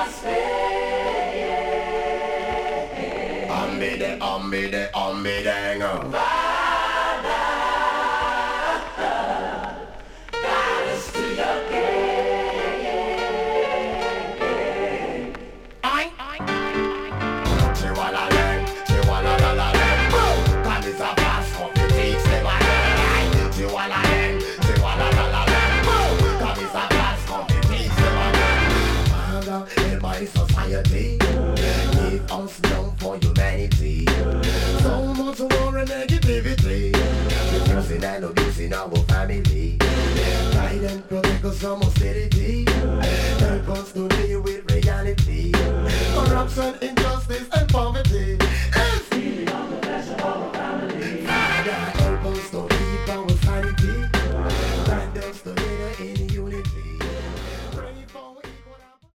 In my society, give us love for humanity. So much war and negativity, depressing and abusing our family. Guide and protect us from austerity. Help us to live with reality. Corruption, injustice and poverty.